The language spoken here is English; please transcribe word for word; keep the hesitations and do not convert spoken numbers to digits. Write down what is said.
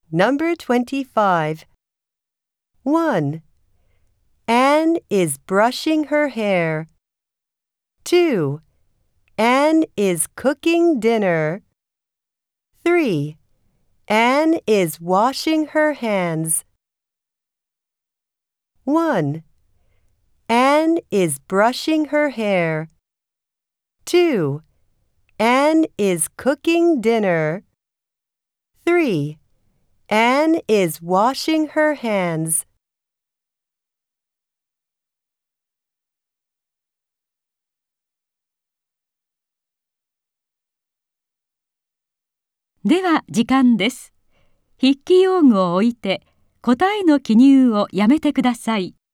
Number twenty-five. one. Anne is brushing her hair. two. Anne is cooking dinner. three. Anne is washing her hands. one. Anne is brushing her hair. two. Anne is cooking dinner. three. Anne is washing her hands. では時間です。筆記用具を置いて答えの記入をやめてください。